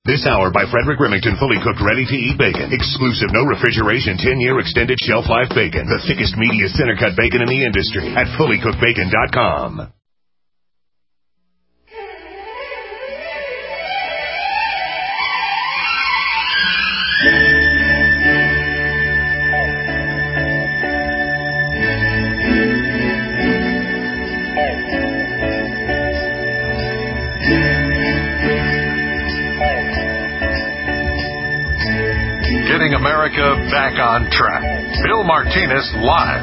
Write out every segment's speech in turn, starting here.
This hour by Frederick Remington, fully cooked, ready-to-eat bacon. Exclusive, no refrigeration, 10-year extended shelf life bacon. The thickest, meatiest center-cut bacon in the industry at fullycookedbacon.com. Getting America back on track. Bill Martinez live.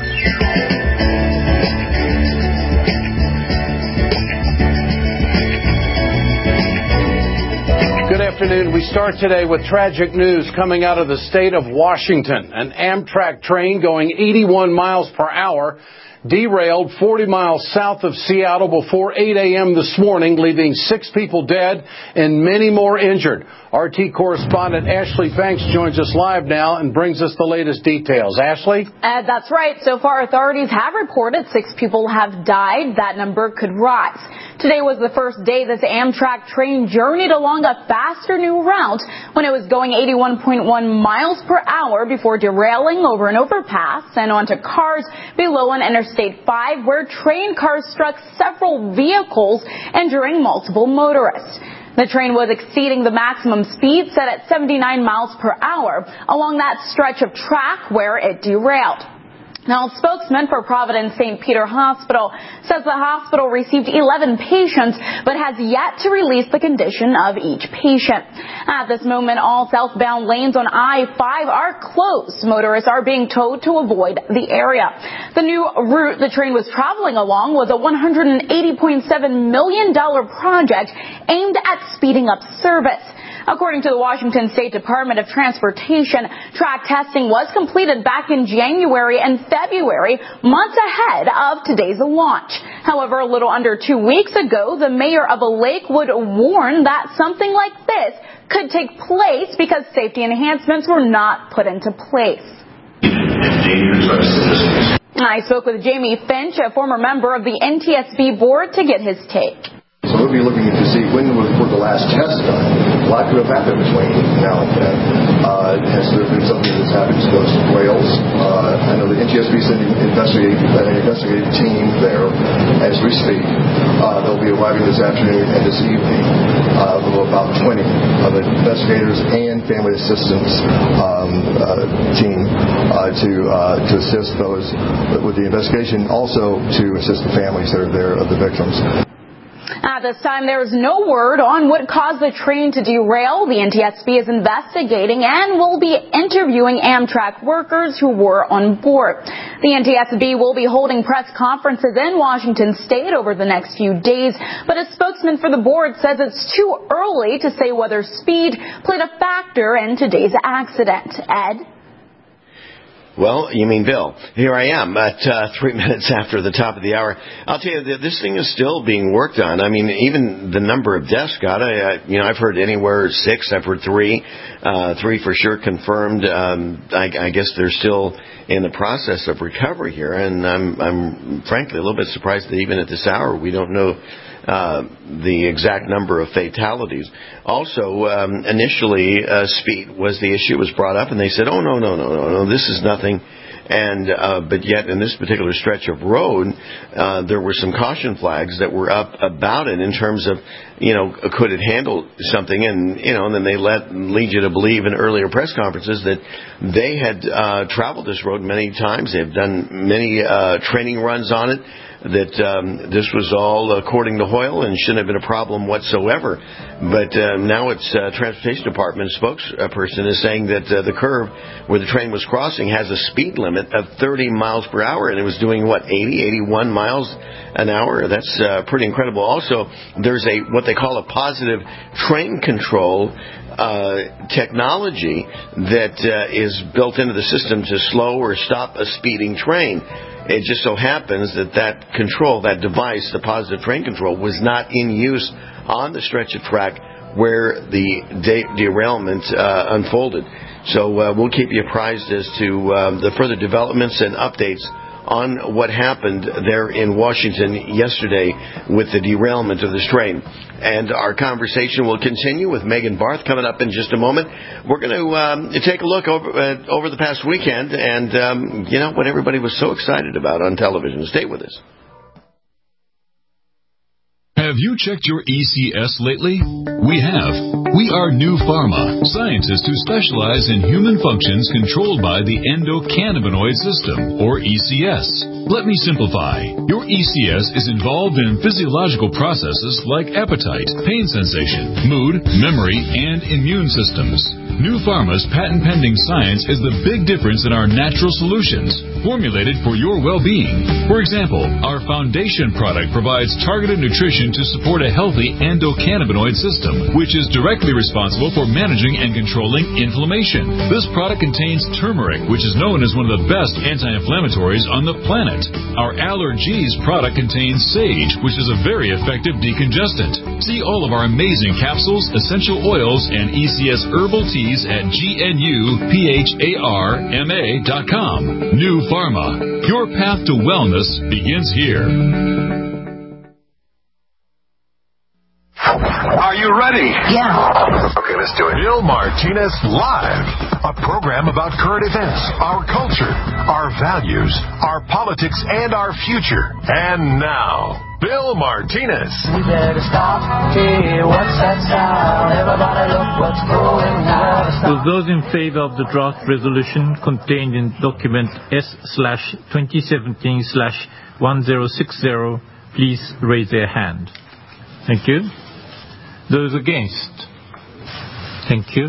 Good afternoon. We start today with tragic news coming out of the state of Washington. An Amtrak train going 81 miles per hour derailed 40 miles south of Seattle before 8 a.m. this morning, leaving 6 people dead and many more injured. RT correspondent Ashley Banks joins us live now and brings us the latest details. Ashley? That's right. So far, authorities have reported 6 people have died. That number could rise. Today was the first day this Amtrak train journeyed along a faster new route when it was going 81.1 miles per hour before derailing over an overpass and onto cars below on Interstate 5, where train cars struck several vehicles, injuring multiple motorists. The train was exceeding the maximum speed set at 79 miles per hour along that stretch of track where it derailed. Now, a spokesman for Providence St. Peter Hospital says the hospital received 11 patients but has yet to release the condition of each patient. At this moment, all southbound lanes on I-5 are closed. Motorists are being told to avoid the area. The new route the train was traveling along was a $180.7 million project aimed at speeding up service. According to the Washington State Department of Transportation, track testing was completed back in January and February, months ahead of today's launch. However, a little under 2 weeks ago, the mayor of Lakewood warned that something like this could take place because safety enhancements were not put into place. I spoke with Jamie Finch, a former member of the NTSB board, to get his take. So we'll be looking to see when were the last tests done. A lot could have happened between now and then. Has there been something that's happened to those rails? I know the NTSB is sending an investigative team there as we speak. They'll be arriving this afternoon and this evening with about 20 of the investigators and family assistance team to assist those with the investigation, also to assist the families that are there of the victims. At this time, there is no word on what caused the train to derail. The NTSB is investigating and will be interviewing Amtrak workers who were on board. The NTSB will be holding press conferences in Washington State over the next few days, but a spokesman for the board says it's too early to say whether speed played a factor in today's accident. Ed? Well, you mean Bill. Here I am at 3 minutes after the top of the hour. I'll tell you, this thing is still being worked on. I mean, even the number of deaths, Scott, I've heard anywhere 6. I've heard 3. 3 for sure confirmed. I guess they're still in the process of recovery here, and I'm frankly a little bit surprised that even at this hour we don't know the exact number of fatalities. Also, initially, speed was the issue was brought up, and they said, "Oh no, this is nothing." And but yet, in this particular stretch of road, there were some caution flags that were up about it in terms of, could it handle something? And and then they lead you to believe in earlier press conferences that they had traveled this road many times. They've done many training runs on it. That this was all according to Hoyle and shouldn't have been a problem whatsoever. But now it's Transportation Department spokesperson is saying that the curve where the train was crossing has a speed limit of 30 miles per hour, and it was doing, 81 miles an hour? That's pretty incredible. Also, there's what they call a positive train control technology that is built into the system to slow or stop a speeding train. It just so happens that control, that device, the positive train control, was not in use on the stretch of track where the derailment unfolded. So we'll keep you apprised as to the further developments and updates on what happened there in Washington yesterday with the derailment of this train. And our conversation will continue with Megan Barth coming up in just a moment. We're going to take a look over the past weekend and, what everybody was so excited about on television. Stay with us. Have you checked your ECS lately? We have. We are New Pharma, scientists who specialize in human functions controlled by the endocannabinoid system, or ECS. Let me simplify. Your ECS is involved in physiological processes like appetite, pain sensation, mood, memory, and immune systems. New Pharma's patent-pending science is the big difference in our natural solutions, formulated for your well-being. For example, our foundation product provides targeted nutrition to support a healthy endocannabinoid system, which is directly responsible for managing and controlling inflammation. This product contains turmeric, which is known as one of the best anti-inflammatories on the planet. Our Allergies product contains sage, which is a very effective decongestant. See all of our amazing capsules, essential oils, and ECS herbal teas at GNUPHARMA.com. New Pharma. Your path to wellness begins here. Are you ready? Yeah. Okay, let's do it. Bill Martinez Live. A program about current events, our culture, our values, our politics, and our future. And now, Bill Martinez. We better stop. Hey, what's that sound? Everybody look what's going on. Will those in favor of the draft resolution contained in document S/2017/1060 please raise their hand. Thank you. Those against? Thank you.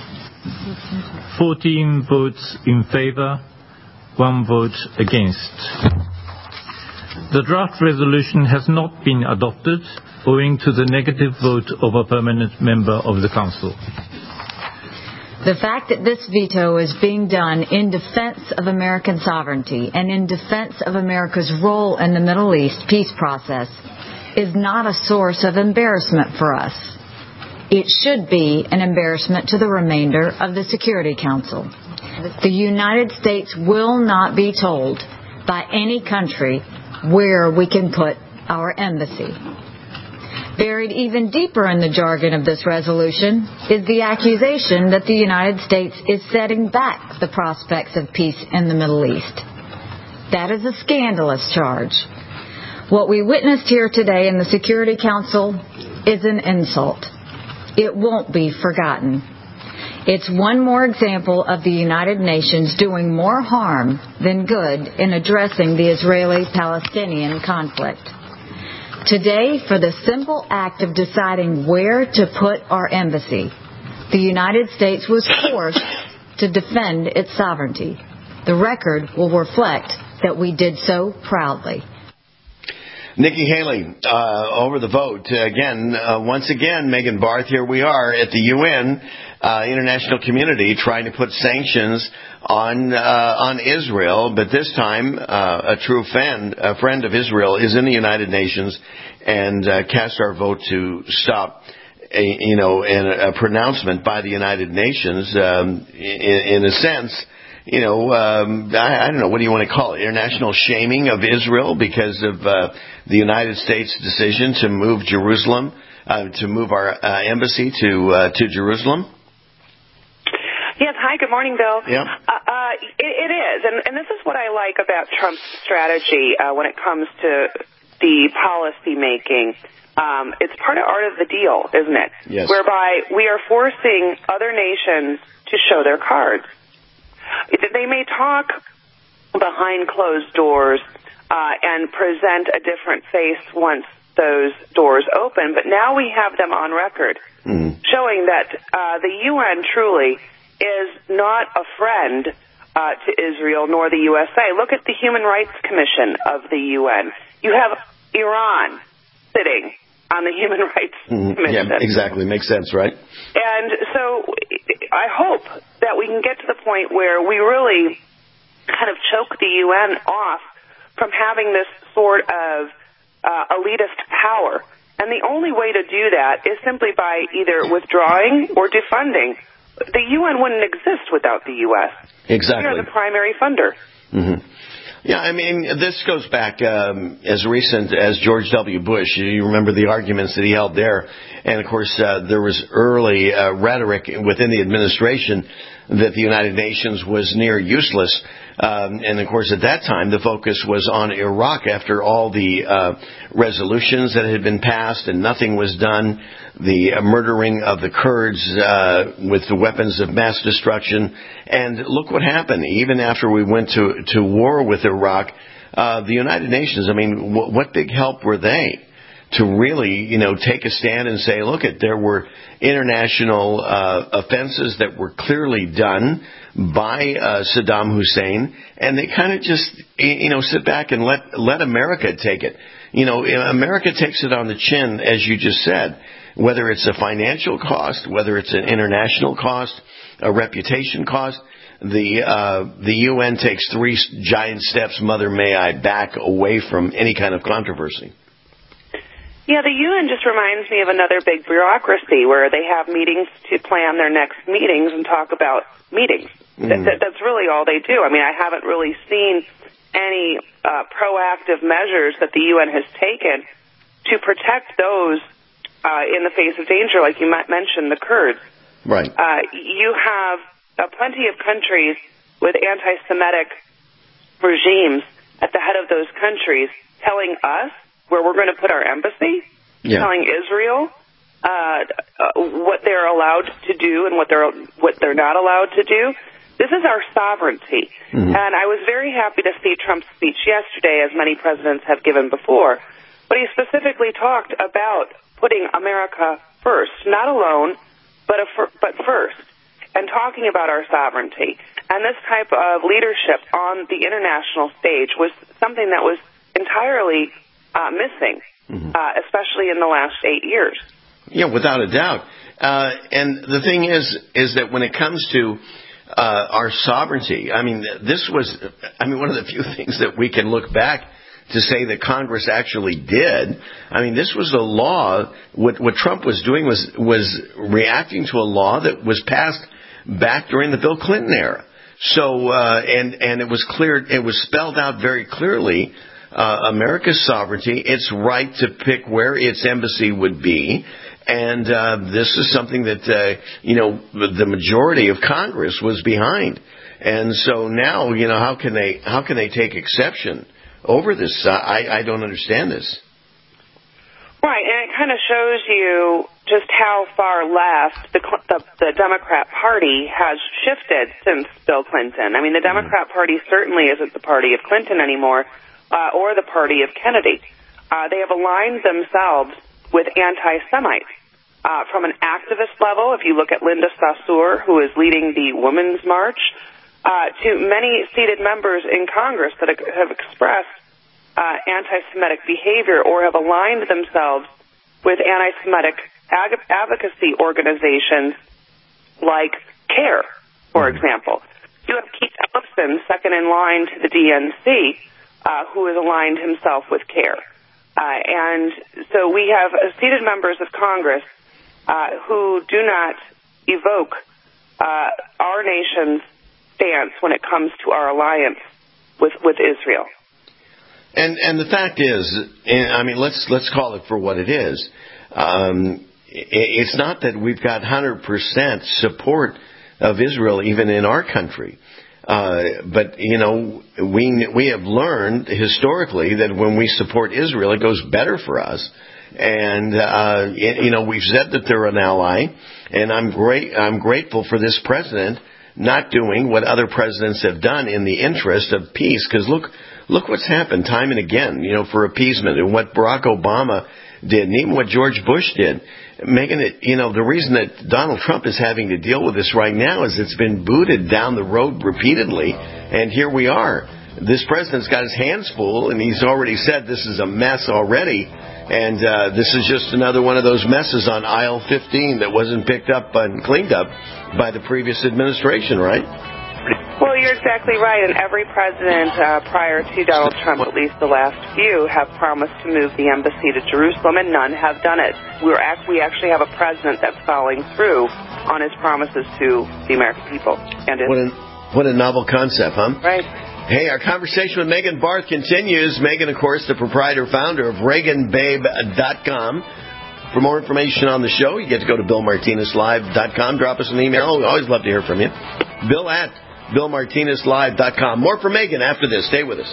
14 votes in favor, 1 vote against. The draft resolution has not been adopted owing to the negative vote of a permanent member of the Council. The fact that this veto is being done in defense of American sovereignty and in defense of America's role in the Middle East peace process is not a source of embarrassment for us. It should be an embarrassment to the remainder of the Security Council. The United States will not be told by any country where we can put our embassy. Buried even deeper in the jargon of this resolution is the accusation that the United States is setting back the prospects of peace in the Middle East. That is a scandalous charge. What we witnessed here today in the Security Council is an insult. It won't be forgotten. It's one more example of the United Nations doing more harm than good in addressing the Israeli-Palestinian conflict. Today, for the simple act of deciding where to put our embassy, the United States was forced to defend its sovereignty. The record will reflect that we did so proudly. Nikki Haley, over the vote. Once again, Megan Barth, here we are at the UN, international community, trying to put sanctions on Israel. But this time, a true friend of Israel is in the United Nations and cast our vote to stop a pronouncement by the United Nations, in a sense, I don't know, what do you want to call it? International shaming of Israel because of the United States decision to move Jerusalem, to move our embassy to Jerusalem? Yes. Hi. Good morning, Bill. Yeah. It is, and this is what I like about Trump's strategy when it comes to the policy making. It's part of art of the deal, isn't it? Yes. Whereby we are forcing other nations to show their cards. They may talk behind closed doors and present a different face once those doors open, but now we have them on record showing that the UN truly is not a friend to Israel nor the USA. Look at the Human Rights Commission of the UN. You have Iran sitting on the Human Rights Commission. Yeah, exactly. Makes sense, right? And so I hope that we can get to the point where we really kind of choke the UN off from having this sort of elitist power. And the only way to do that is simply by either withdrawing or defunding. The UN wouldn't exist without the U.S. Exactly. We are the primary funder. Mm-hmm. Yeah, I mean, this goes back as recent as George W. Bush. You remember the arguments that he held there. And, of course, there was early rhetoric within the administration that the United Nations was near useless. And, of course, at that time, the focus was on Iraq after all the resolutions that had been passed and nothing was done. The murdering of the Kurds with the weapons of mass destruction. And look what happened. Even after we went to war with Iraq, the United Nations, I mean, what big help were they to really, take a stand and say, look, there were international offenses that were clearly done by Saddam Hussein, and they kind of just, sit back and let America take it. America takes it on the chin, as you just said, whether it's a financial cost, whether it's an international cost, a reputation cost. The UN takes 3 giant steps, Mother may I, back away from any kind of controversy. Yeah, the UN just reminds me of another big bureaucracy where they have meetings to plan their next meetings and talk about meetings. That's really all they do. I mean, I haven't really seen any proactive measures that the UN has taken to protect those in the face of danger, like you mentioned, the Kurds. Right. You have plenty of countries with anti-Semitic regimes at the head of those countries telling us where we're going to put our embassy, telling Israel what they're allowed to do and what they're not allowed to do. This is our sovereignty. And I was very happy to see Trump's speech yesterday, as many presidents have given before. But he specifically talked about putting America first, not alone, but first, and talking about our sovereignty. And this type of leadership on the international stage was something that was entirely missing, especially in the last 8 years. Yeah, without a doubt. And the thing is that when it comes to our sovereignty, I mean, this was, one of the few things that we can look back to say that Congress actually did. I mean, this was a law. What Trump was doing was reacting to a law that was passed back during the Bill Clinton era. So, and it was clear, it was spelled out very clearly, America's sovereignty, its right to pick where its embassy would be. And this is something that, the majority of Congress was behind. And so now, how can they take exception over this? I don't understand this. Right, and it kind of shows you just how far left the Democrat Party has shifted since Bill Clinton. I mean, the Democrat Party certainly isn't the party of Clinton anymore, or the party of Kennedy. They have aligned themselves with anti-Semites. From an activist level, if you look at Linda Sarsour, who is leading the Women's March, to many seated members in Congress that have expressed anti-Semitic behavior or have aligned themselves with anti-Semitic advocacy organizations like CARE, for example. You have Keith Ellison, second in line to the DNC, who has aligned himself with CARE. And so we have seated members of Congress who do not evoke our nation's stance when it comes to our alliance with Israel. And the fact is, let's call it for what it is. It's not that we've got 100% support of Israel even in our country. But, we have learned historically that when we support Israel, it goes better for us. And, we've said that they're an ally. And I'm grateful for this president not doing what other presidents have done in the interest of peace. Because look what's happened time and again, for appeasement, and what Barack Obama did, and even what George Bush did, making it, the reason that Donald Trump is having to deal with this right now is it's been booted down the road repeatedly, and here we are. This president's got his hands full, and he's already said this is a mess already, and this is just another one of those messes on aisle 15 that wasn't picked up and cleaned up by the previous administration, right? Well, you're exactly right, and every president prior to Donald Trump, at least the last few, have promised to move the embassy to Jerusalem, and none have done it. We actually have a president that's following through on his promises to the American people. And what a novel concept, huh? Right. Hey, our conversation with Megan Barth continues. Megan, of course, the proprietor, founder of ReaganBabe.com. For more information on the show, you get to go to BillMartinezLive.com. Drop us an email. We always love to hear from you. Bill at BillMartinezLive.com. More from Megan after this. Stay with us.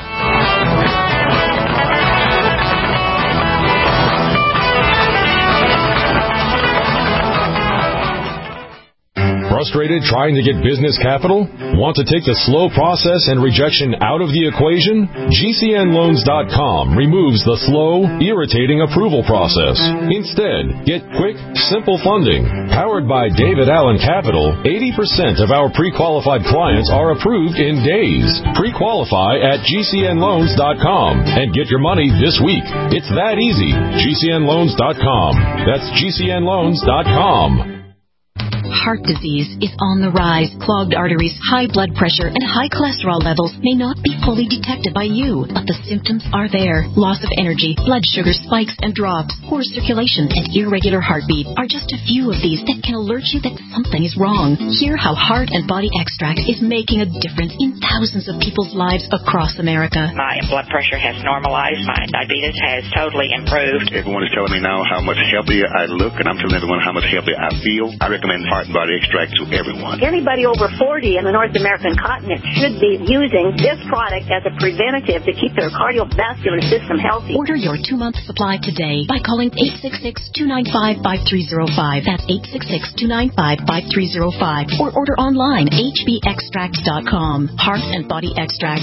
Frustrated trying to get business capital? Want to take the slow process and rejection out of the equation? GCNLoans.com removes the slow, irritating approval process. Instead, get quick, simple funding. Powered by David Allen Capital, 80% of our pre-qualified clients are approved in days. Pre-qualify at GCNLoans.com and get your money this week. It's that easy. GCNLoans.com. That's GCNLoans.com. Heart disease is on the rise. Clogged arteries, high blood pressure, and high cholesterol levels may not be fully detected by you, but the symptoms are there. Loss of energy, blood sugar spikes and drops, poor circulation, and irregular heartbeat are just a few of these that can alert you that something is wrong. Hear how Heart and Body Extract is making a difference in thousands of people's lives across America. My blood pressure has normalized. My diabetes has totally improved. Everyone is telling me now how much healthier I look, and I'm telling everyone how much healthier I feel. I recommend Heart and Body Extract to everyone. Anybody over 40 in the North American continent should be using this product as a preventative to keep their cardiovascular system healthy. Order your 2-month supply today by calling 866-295-5305. That's 866-295-5305. Or order online, hbextract.com. Heart and Body Extract,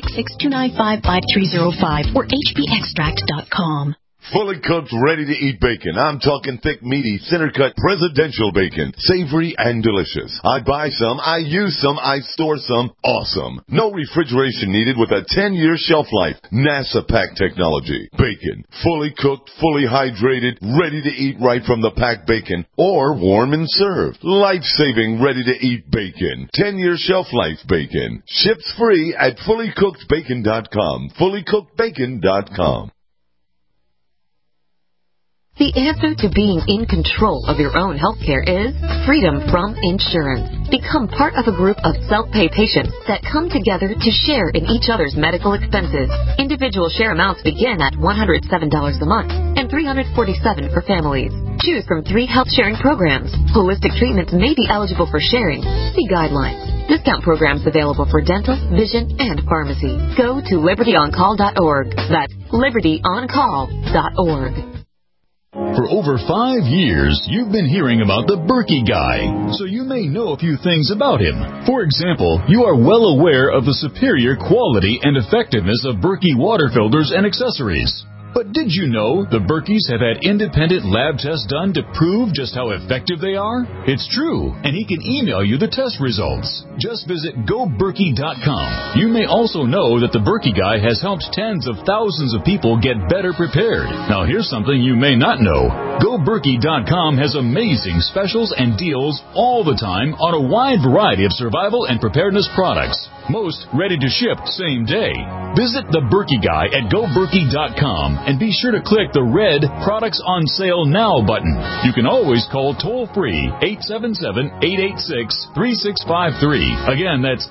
866-295-5305 or hbextract.com. Fully cooked, ready-to-eat bacon. I'm talking thick, meaty, center-cut, presidential bacon. Savory and delicious. I buy some, I use some, I store some. Awesome. No refrigeration needed with a 10-year shelf life. NASA pack technology. Bacon. Fully cooked, fully hydrated, ready to eat right from the packed bacon. Or warm and served. Life-saving, ready-to-eat bacon. 10-year shelf life bacon. Ships free at FullyCookedBacon.com. FullyCookedBacon.com. The answer to being in control of your own healthcare is freedom from insurance. Become part of a group of self-pay patients that come together to share in each other's medical expenses. Individual share amounts begin at $107 a month and $347 for families. Choose from 3 health sharing programs. Holistic treatments may be eligible for sharing. See guidelines. Discount programs available for dental, vision, and pharmacy. Go to libertyoncall.org. That's libertyoncall.org. For over 5 years, you've been hearing about the Berkey Guy, so you may know a few things about him. For example, you are well aware of the superior quality and effectiveness of Berkey water filters and accessories. But did you know the Berkeys have had independent lab tests done to prove just how effective they are? It's true, and he can email you the test results. Just visit GoBerkey.com. You may also know that the Berkey Guy has helped tens of thousands of people get better prepared. Now here's something you may not know. GoBerkey.com has amazing specials and deals all the time on a wide variety of survival and preparedness products. Most ready to ship same day. Visit the Berkey Guy at GoBerkey.com and be sure to click the red Products on Sale Now button. You can always call toll-free 877-886-3653. Again, that's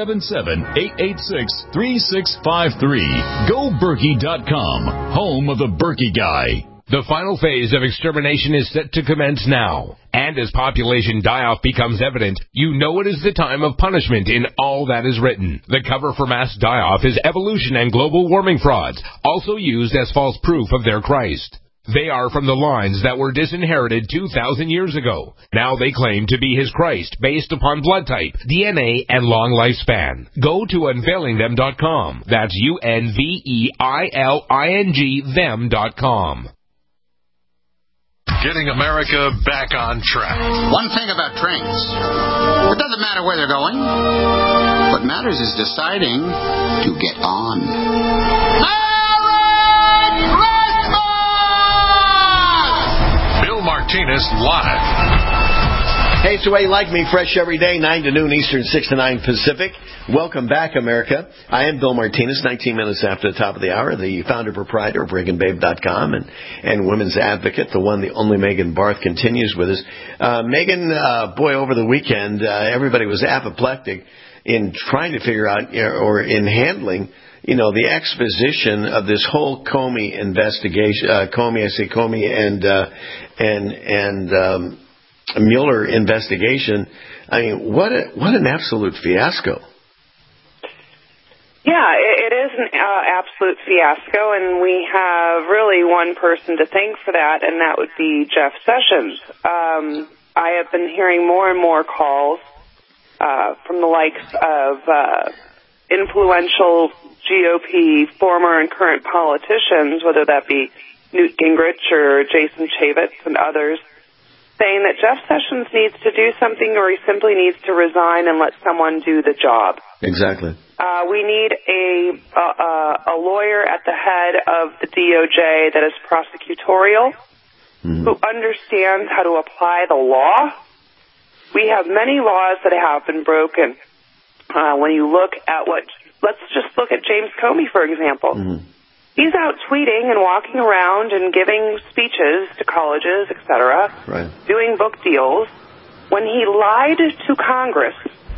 877-886-3653. GoBerkey.com, home of the Berkey Guy. The final phase of extermination is set to commence now. And as population die-off becomes evident, you know it is the time of punishment in all that is written. The cover for mass die-off is evolution and global warming frauds, also used as false proof of their Christ. They are from the lines that were disinherited 2,000 years ago. Now they claim to be his Christ based upon blood type, DNA, and long lifespan. Go to unveilingthem.com. That's UNVEILING them.com. Getting America back on track. One thing about trains, it doesn't matter where they're going. What matters is deciding to get on. Merry Christmas! Bill Martinez live. Hey, it's the way you like me, fresh every day, 9 to noon Eastern, 6 to 9 Pacific. Welcome back, America. I am Bill Martinez, 19 minutes after the top of the hour, the founder, proprietor of ReaganBabe.com and women's advocate, the one, the only Megan Barth continues with us. Megan, boy, over the weekend, everybody was apoplectic in trying to figure out or in handling, the exposition of this whole Comey investigation, Comey and Mueller investigation. I mean, what an absolute fiasco. Yeah, it is an absolute fiasco, and we have really one person to thank for that, and that would be Jeff Sessions. I have been hearing more and more calls from the likes of influential GOP former and current politicians, whether that be Newt Gingrich or Jason Chaffetz and others, saying that Jeff Sessions needs to do something, or he simply needs to resign and let someone do the job. Exactly. We need a lawyer at the head of the DOJ that is prosecutorial, who understands how to apply the law. We have many laws that have been broken. When you look at let's just look at James Comey, for example. He's out tweeting and walking around and giving speeches to colleges, etc., doing book deals, when he lied to Congress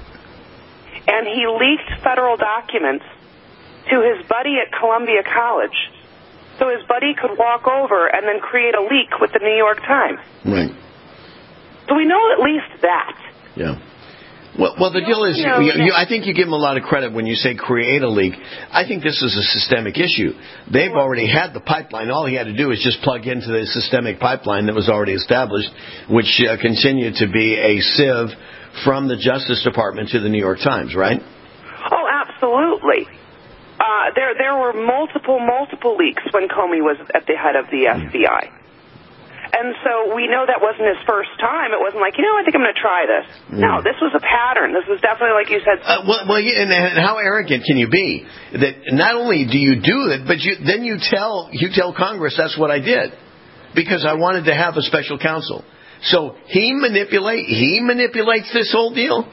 and he leaked federal documents to his buddy at Columbia College so his buddy could walk over and then create a leak with the New York Times. Right. So we know at least that. Yeah. Well, the deal is, I think you give them a lot of credit when you say create a leak. I think this is a systemic issue. They've already had the pipeline. All he had to do is just plug into the systemic pipeline that was already established, which continued to be a sieve from the Justice Department to the New York Times, right? Oh, absolutely. There were multiple leaks when Comey was at the head of the FBI. And so we know that wasn't his first time. It wasn't like, I think I'm going to try this. No, this was a pattern. This was definitely, like you said. And how arrogant can you be? That not only do you do it, but then you tell Congress that's what I did because I wanted to have a special counsel. So he manipulates this whole deal?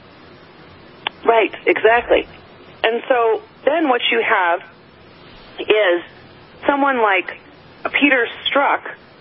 Right, exactly. And so then what you have is someone like Peter Strzok,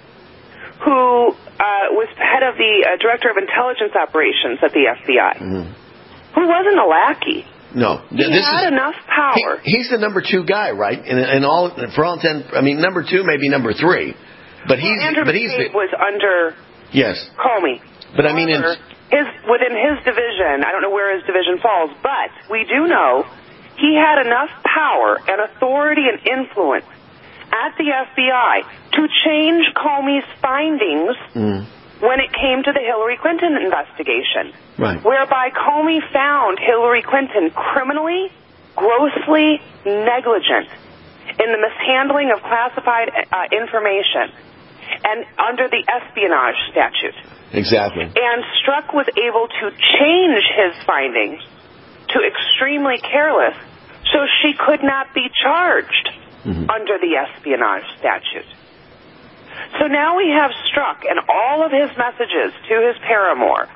who was head of the director of intelligence operations at the FBI, who wasn't a lackey. No, he had enough power. He's the number 2 guy, right? For all intent, number 2, maybe number 3, but Andrew McCabe was under Comey. But I mean, within his division, I don't know where his division falls, but we do know he had enough power and authority and influence at the FBI to change Comey's findings when it came to the Hillary Clinton investigation, whereby Comey found Hillary Clinton criminally, grossly negligent in the mishandling of classified information and under the espionage statute. Exactly. And Strzok was able to change his findings to extremely careless, so she could not be charged under the espionage statute. So now we have Strzok and all of his messages to his paramour,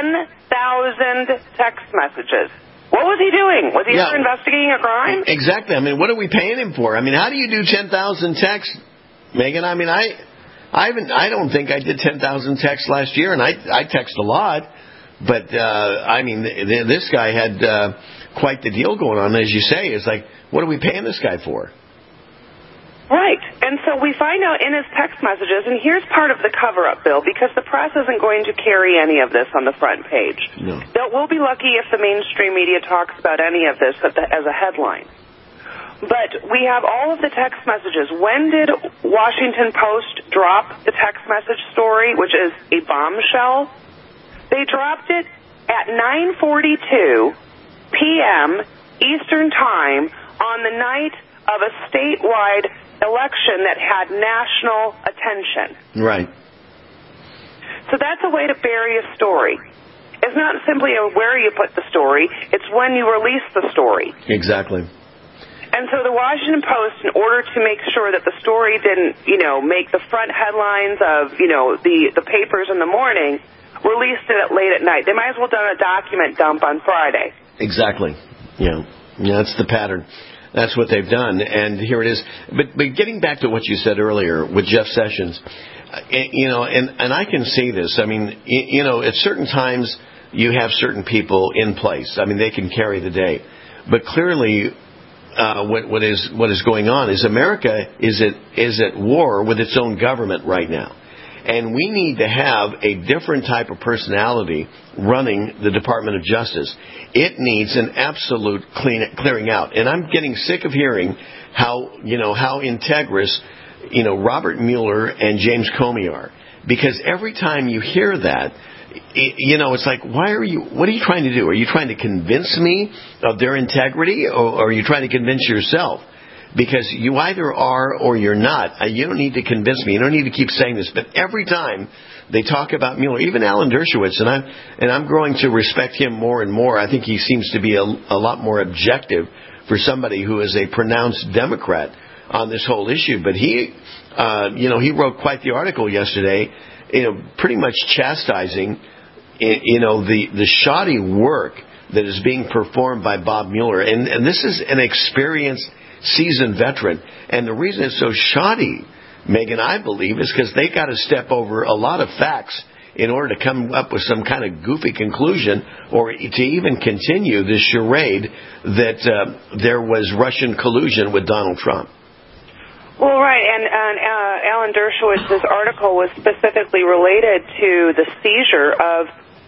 10,000 text messages. What was he doing? Was he ever investigating a crime? Exactly. What are we paying him for? How do you do 10,000 texts, Megan? I don't think I did 10,000 texts last year, and I text a lot. But, this guy had quite the deal going on, as you say. It's like, what are we paying this guy for? Right. And so we find out in his text messages, and here's part of the cover-up, Bill, because the press isn't going to carry any of this on the front page. No. We'll be lucky if the mainstream media talks about any of this as a headline. But we have all of the text messages. When did Washington Post drop the text message story, which is a bombshell? They dropped it at 9:42 p.m. Eastern Time on the night of a statewide election that had national attention. Right. So that's a way to bury a story. It's not simply where you put the story, it's when you release the story. Exactly. And so the Washington Post, in order to make sure that the story didn't, make the front headlines of, the papers in the morning, released it late at night. They might as well done a document dump on Friday. Exactly. Yeah, that's the pattern. That's what they've done, and here it is. But getting back to what you said earlier with Jeff Sessions, and I can see this. At certain times, you have certain people in place. I mean, they can carry the day. But clearly, what is going on is America is at war with its own government right now. And we need to have a different type of personality running the Department of Justice. It needs an absolute clearing out. And I'm getting sick of hearing how integrous, Robert Mueller and James Comey are. Because every time you hear that, it's like, what are you trying to do? Are you trying to convince me of their integrity, or are you trying to convince yourself? Because you either are or you're not. You don't need to convince me. You don't need to keep saying this. But every time they talk about Mueller, even Alan Dershowitz, and I'm growing to respect him more and more. I think he seems to be a lot more objective for somebody who is a pronounced Democrat on this whole issue. But he wrote quite the article yesterday, pretty much chastising, the shoddy work that is being performed by Bob Mueller. And this is an experienced, seasoned veteran. And the reason it's so shoddy, Megan, I believe, is because they got to step over a lot of facts in order to come up with some kind of goofy conclusion, or to even continue this charade that there was Russian collusion with Donald Trump. Well, right, and Alan Dershowitz's article was specifically related to the seizure of,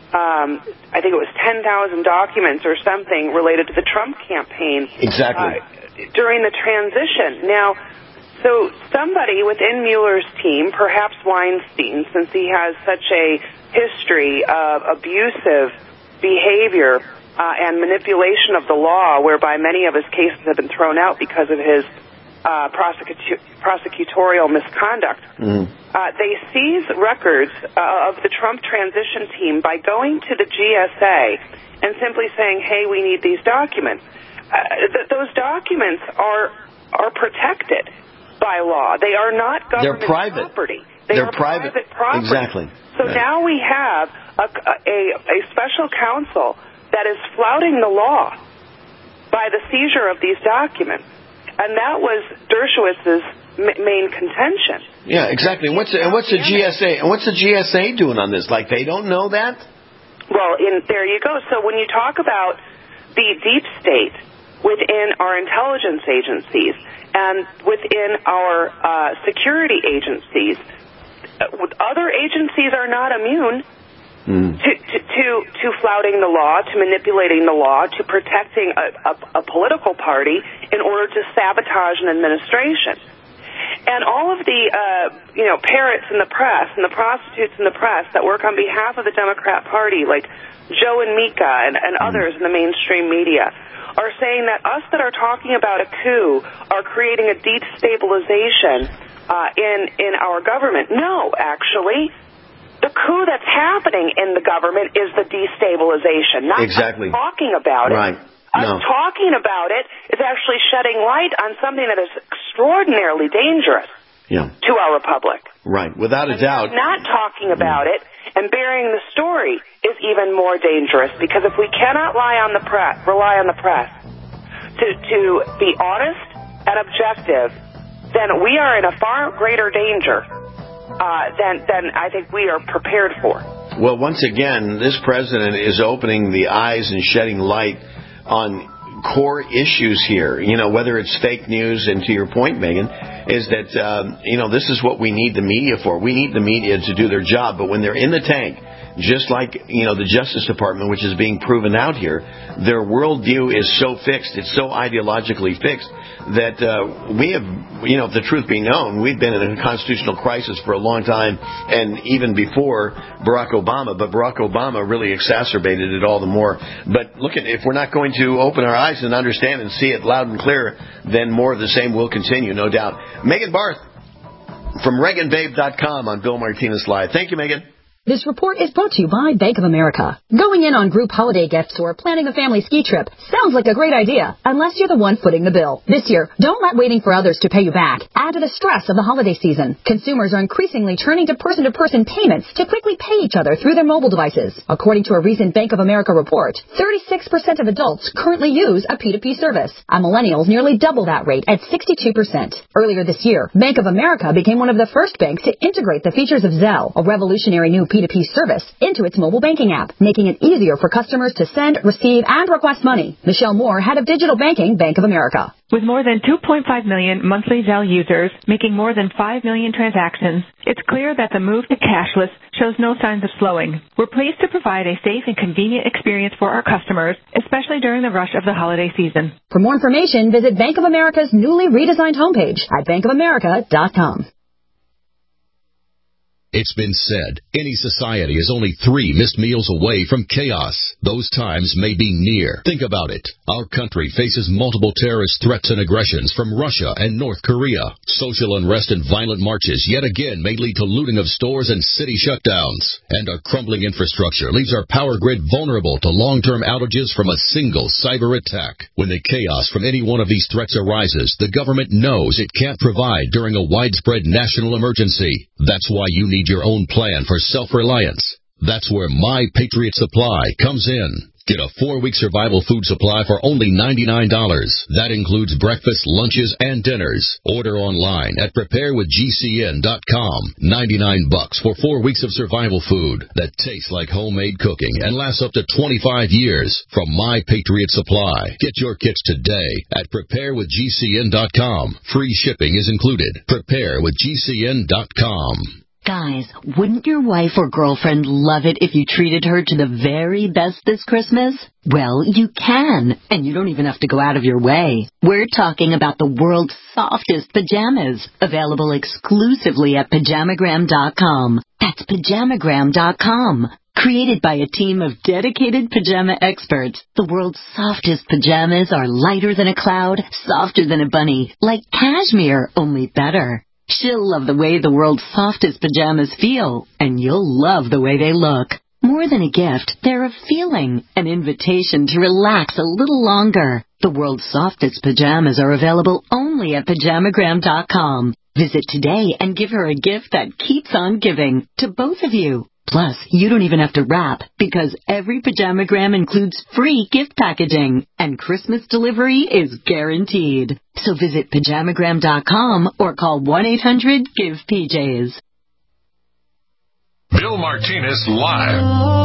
I think it was 10,000 documents or something related to the Trump campaign. Exactly. During the transition. Now, so somebody within Mueller's team, perhaps Weinstein, since he has such a history of abusive behavior and manipulation of the law, whereby many of his cases have been thrown out because of his prosecutorial misconduct. They seize records of the Trump transition team by going to the GSA and simply saying, hey, we need these documents. Those documents are protected by law. They are not government property. They're private property. Exactly. So now we have a special counsel that is flouting the law by the seizure of these documents. And that was Dershowitz's main contention. Yeah, exactly. And what's the GSA? And what's the GSA doing on this? Like, they don't know that? Well, there you go. So when you talk about the deep state within our intelligence agencies and within our security agencies, other agencies are not immune to flouting the law, to manipulating the law, to protecting a political party in order to sabotage an administration. And all of the, parrots in the press and the prostitutes in the press that work on behalf of the Democrat Party, like Joe and Mika and others in the mainstream media, are saying that us that are talking about a coup are creating a destabilization in our government. No, actually. The coup that's happening in the government is the destabilization, not exactly. Us talking about it. Right. Us talking about it is actually shedding light on something that is extraordinarily dangerous to our republic. Right, without a doubt. Not talking about it and burying the story is even more dangerous, because if we cannot rely on the press to be honest and objective, then we are in a far greater danger than I think we are prepared for. Well, once again, this president is opening the eyes and shedding light on core issues here. Whether it's fake news, and to your point, Megan, is that, this is what we need the media for. We need the media to do their job, but when they're in the tank, just like, the Justice Department, which is being proven out here, their worldview is so fixed, it's so ideologically fixed, that we have, if the truth be known, we've been in a constitutional crisis for a long time, and even before Barack Obama, but Barack Obama really exacerbated it all the more. But look, if we're not going to open our eyes and understand and see it loud and clear, then more of the same will continue, no doubt. Megan Barth from ReaganBabe.com on Bill Martinez Live. Thank you, Megan. This report is brought to you by Bank of America. Going in on group holiday gifts or planning a family ski trip sounds like a great idea, unless you're the one footing the bill. This year, don't let waiting for others to pay you back add to the stress of the holiday season. Consumers are increasingly turning to person-to-person payments to quickly pay each other through their mobile devices. According to a recent Bank of America report, 36% of adults currently use a P2P service, and millennials nearly double that rate at 62%. Earlier this year, Bank of America became one of the first banks to integrate the features of Zelle, a revolutionary new P2P service into its mobile banking app, making it easier for customers to send, receive, and request money. Michelle Moore, head of digital banking, Bank of America. With more than 2.5 million monthly Zelle users making more than 5 million transactions, it's clear that the move to cashless shows no signs of slowing. We're pleased to provide a safe and convenient experience for our customers, especially during the rush of the holiday season. For more information, visit Bank of America's newly redesigned homepage at bankofamerica.com. It's been said, any society is only 3 missed meals away from chaos. Those times may be near. Think about it. Our country faces multiple terrorist threats and aggressions from Russia and North Korea. Social unrest and violent marches yet again may lead to looting of stores and city shutdowns. And our crumbling infrastructure leaves our power grid vulnerable to long-term outages from a single cyber attack. When the chaos from any one of these threats arises, the government knows it can't provide during a widespread national emergency. That's why you need your own plan for self-reliance. That's where My Patriot Supply comes in. Get a 4-week survival food supply for only $99. That includes breakfast, lunches, and dinners. Order online at preparewithgcn.com. $99 for 4 weeks of survival food that tastes like homemade cooking and lasts up to 25 years from My Patriot Supply. Get your kits today at preparewithgcn.com. Free shipping is included. Preparewithgcn.com. Guys, wouldn't your wife or girlfriend love it if you treated her to the very best this Christmas? Well, you can, and you don't even have to go out of your way. We're talking about the world's softest pajamas, available exclusively at Pajamagram.com. That's Pajamagram.com. Created by a team of dedicated pajama experts, the world's softest pajamas are lighter than a cloud, softer than a bunny, like cashmere, only better. She'll love the way the world's softest pajamas feel, and you'll love the way they look. More than a gift, they're a feeling, an invitation to relax a little longer. The world's softest pajamas are available only at Pajamagram.com. Visit today and give her a gift that keeps on giving to both of you. Plus, you don't even have to wrap because every Pajamagram includes free gift packaging and Christmas delivery is guaranteed. So visit Pajamagram.com or call 1-800-GIVE-PJs. Bill Martinez Live.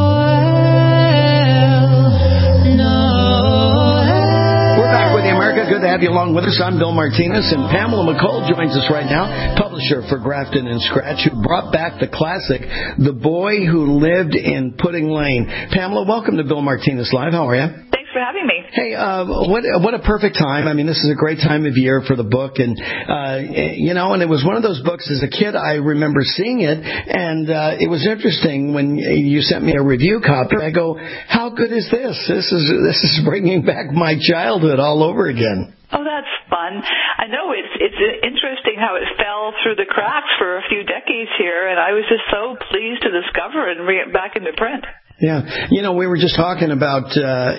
America, good to have you along with us. I'm Bill Martinez, and Pamela McCall joins us right now, publisher for Grafton and Scratch, who brought back the classic, The Boy Who Lived in Pudding Lane. Pamela, welcome to Bill Martinez Live. How are you? Thanks for having me. Hey, what a perfect time. I mean, this is a great time of year for the book, and and it was one of those books as a kid. I remember seeing it, and it was interesting when you sent me a review copy. I go, how good is this? This is bringing back my childhood all over again. Oh, that's fun. I know it's interesting how it fell through the cracks for a few decades here, and I was just so pleased to discover it and bring it back into print. Yeah. We were just talking about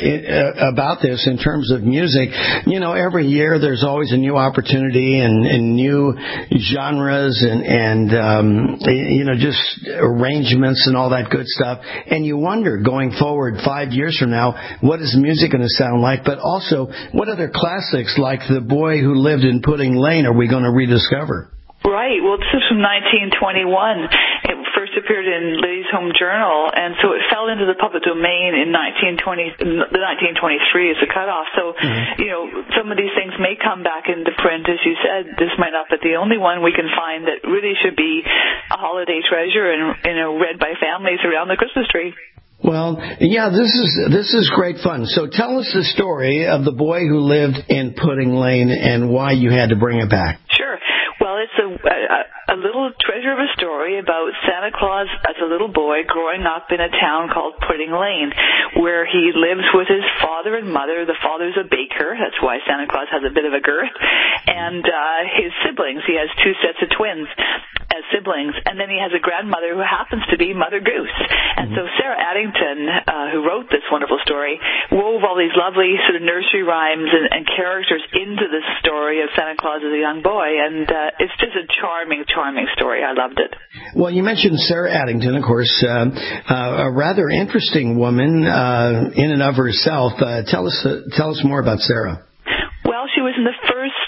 this in terms of music. Every year there's always a new opportunity and new genres and just arrangements and all that good stuff. And you wonder, going forward 5 years from now, what is music going to sound like? But also, what other classics like The Boy Who Lived in Pudding Lane are we going to rediscover? Right. Well, this is from 1921. It first appeared in Ladies' Home Journal, and so it fell into the public domain in 1923 is the cutoff. So, some of these things may come back into print. As you said, this might not be the only one we can find that really should be a holiday treasure and read by families around the Christmas tree. Well, yeah, this is great fun. So tell us the story of The Boy Who Lived in Pudding Lane and why you had to bring it back. Sure. Well, it's a little treasure of a story about Santa Claus as a little boy growing up in a town called Pudding Lane, where he lives with his father and mother. The father's a baker. That's why Santa Claus has a bit of a girth. And his siblings. He has 2 sets of twins as siblings. And then he has a grandmother who happens to be Mother Goose. And so Sarah Addington, who wrote this wonderful story, wove all these lovely sort of nursery rhymes and characters into this story of Santa Claus as a young boy. And it's just a charming story. I loved it. Well, you mentioned Sarah Addington, of course, a rather interesting woman in and of herself. Tell us more about Sarah. Well, she was in the first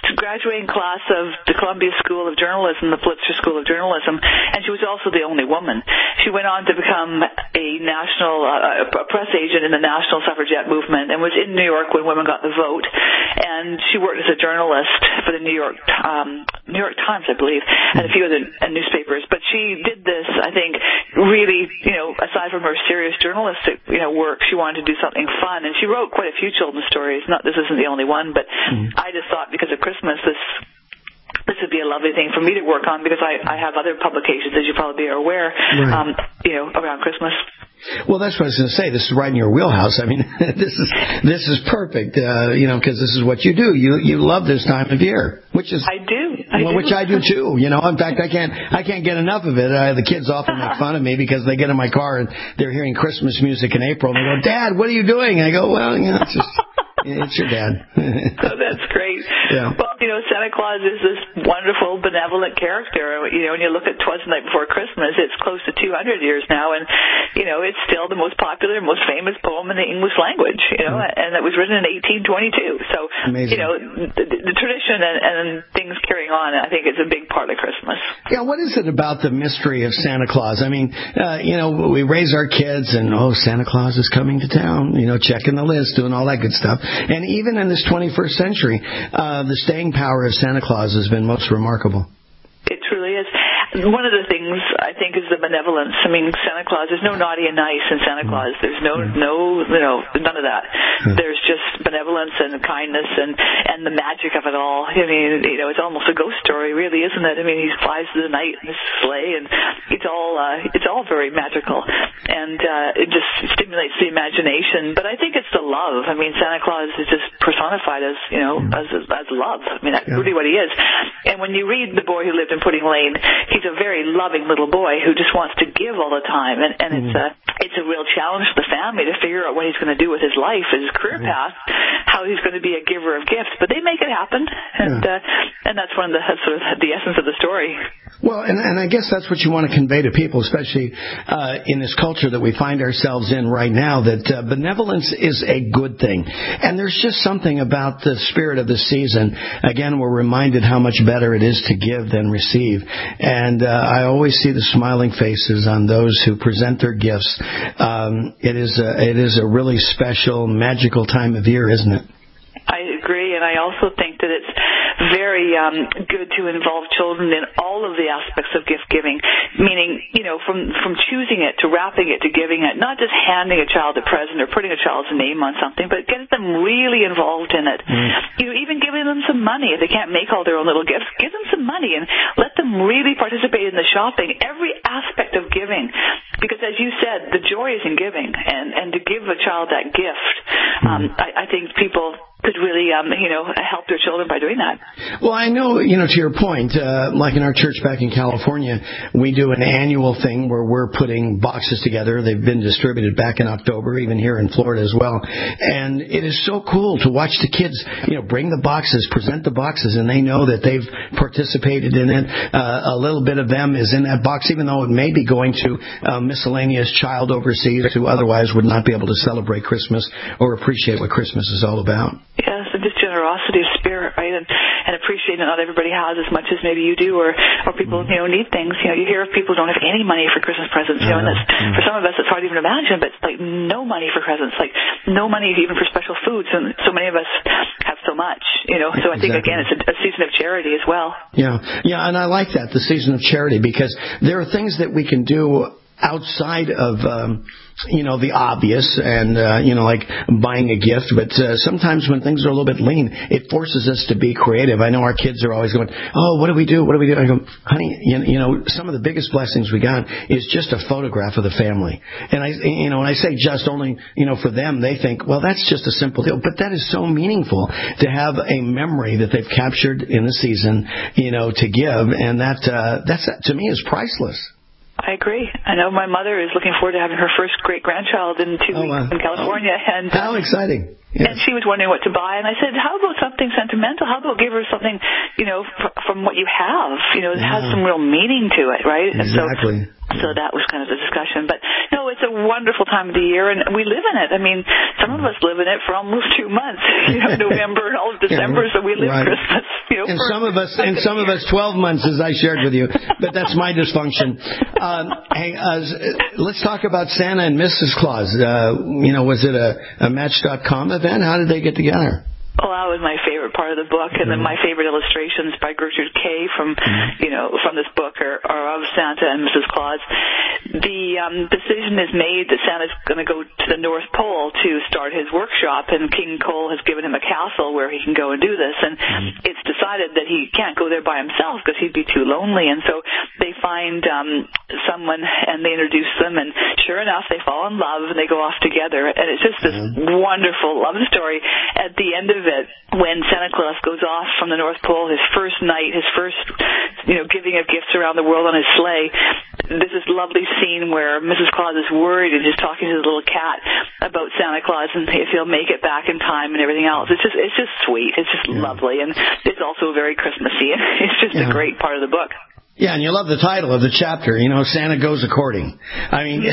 graduating class of the Columbia School of Journalism, the Pulitzer School of Journalism, and she was also the only woman. She went on to become a national press agent in the national suffragette movement and was in New York when women got the vote. And she worked as a journalist for the New York Times, I believe, and a few other newspapers. But she did this, I think, really, aside from her serious journalistic, work, she wanted to do something fun. And she wrote quite a few children's stories. This isn't the only one, but I just thought because of Christmas, this would be a lovely thing for me to work on because I have other publications, as you probably are aware, around Christmas. Well, that's what I was going to say. This is right in your wheelhouse. I mean, this is perfect, because this is what you do. You love this time of year, which is I do. Which I do too. In fact, I can't get enough of it. The kids often make fun of me because they get in my car and they're hearing Christmas music in April and they go, "Dad, what are you doing?" I go, "Well, it's just." It's your dad. Oh, that's great. Yeah. Well, Santa Claus is this wonderful, benevolent character. When you look at 'Twas the Night Before Christmas, it's close to 200 years now, and, it's still the most popular, most famous poem in the English language, and it was written in 1822. So, amazing. The tradition and things carrying on, I think, is a big part of Christmas. Yeah, what is it about the mystery of Santa Claus? I mean, we raise our kids and, Santa Claus is coming to town, checking the list, doing all that good stuff. And even in this 21st century, the staying power of Santa Claus has been most remarkable. It truly is. One of the things, I think, is the benevolence. I mean, Santa Claus, there's no naughty and nice in Santa Claus. There's none of that. There's just benevolence and kindness and the magic of it all. I mean, it's almost a ghost story, really, isn't it? I mean, he flies through the night in his sleigh, and it's all very magical. And it just stimulates the imagination. But I think it's the love. I mean, Santa Claus is just personified as, as love. I mean, that's really what he is. And when you read The Boy Who Lived in Pudding Lane, he's a very loving little boy who just wants to give all the time, and it's a real challenge for the family to figure out what he's going to do with his life, his career path, how he's going to be a giver of gifts. But they make it happen, and that's one of the sort of the essence of the story. Well, and I guess that's what you want to convey to people, especially in this culture that we find ourselves in right now, that benevolence is a good thing. And there's just something about the spirit of the season. Again, we're reminded how much better it is to give than receive. And I always see the smiling faces on those who present their gifts. It is a really special, magical time of year, isn't it? I agree, and I also think that it's very good to involve children in all of the aspects of gift giving, meaning, from choosing it to wrapping it to giving it, not just handing a child a present or putting a child's name on something, but getting them really involved in it. Even giving them some money. If they can't make all their own little gifts, give them some money and let them really participate in the shopping, every aspect of giving. Because as you said, the joy is in giving, and to give a child that gift, I think people could really, help their children by doing that. Well, I know, to your point, like in our church back in California, we do an annual thing where we're putting boxes together. They've been distributed back in October, even here in Florida as well. And it is so cool to watch the kids, bring the boxes, present the boxes, and they know that they've participated in it. A little bit of them is in that box, even though it may be going to a miscellaneous child overseas who otherwise would not be able to celebrate Christmas or appreciate what Christmas is all about. Yes, and just generosity of spirit, right? And appreciating that not everybody has as much as maybe you do, or people, need things. You hear of people who don't have any money for Christmas presents, and that's, for some of us, it's hard to even imagine, but it's like no money for presents, like no money even for special foods, and so many of us have so much, So I think, again, it's a season of charity as well. Yeah, and I like that, the season of charity, because there are things that we can do outside of, the obvious and, like buying a gift. But sometimes when things are a little bit lean, it forces us to be creative. I know our kids are always going, what do we do? What do we do? I go, honey, some of the biggest blessings we got is just a photograph of the family. And when I say just only, for them, they think, well, that's just a simple deal. But that is so meaningful to have a memory that they've captured in the season, to give. And that to me is priceless. I agree. I know my mother is looking forward to having her first great-grandchild in 2 weeks in California. And how exciting. Yes. And she was wondering what to buy. And I said, how about something sentimental? How about give her something, from what you have, that has some real meaning to it, right? Exactly. And so So that was kind of the discussion. But no, it's a wonderful time of the year, and we live in it. I mean, some of us live in it for almost 2 months, November and all of December, so we live Christmas. And some of us 12 months, as I shared with you. But that's my dysfunction. Let's talk about Santa and Mrs. Claus. Was it a Match.com event? How did they get together? Well, that was my favorite part of the book, and then my favorite illustrations by Gertrude Kay from this book are of Santa and Mrs. Claus. The decision is made that Santa's going to go to the North Pole to start his workshop, and King Cole has given him a castle where he can go and do this, and it's decided that he can't go there by himself because he'd be too lonely, and so they find someone and they introduce them, and sure enough, they fall in love and they go off together, and it's just this wonderful love story. At the end of it, when Santa Claus goes off from the North Pole, his first night, his first, giving of gifts around the world on his sleigh, there's this lovely scene where Mrs. Claus is worried and just talking to his little cat about Santa Claus and if he'll make it back in time and everything else. It's just sweet. It's just lovely, and it's also very Christmassy. It's just a great part of the book. Yeah, and you love the title of the chapter, Santa Goes A-Courting. I mean,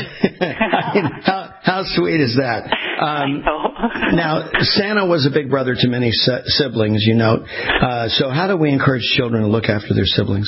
how sweet is that? Now, Santa was a big brother to many siblings, so how do we encourage children to look after their siblings?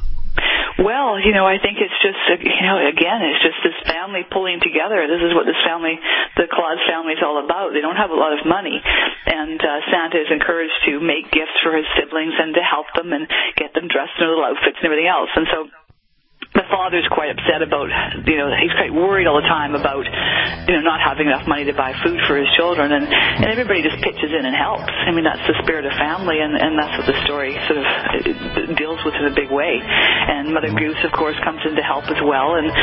Well, I think it's just, again, it's just this family pulling together. This is what the Claus family is all about. They don't have a lot of money, and Santa is encouraged to make gifts for his siblings and to help them and get them dressed in little outfits and everything else. And so the father's quite upset about, he's quite worried all the time about, not having enough money to buy food for his children, and everybody just pitches in and helps. I mean, that's the spirit of family, and that's what the story sort of deals with in a big way. And Mother Goose, of course, comes in to help as well, and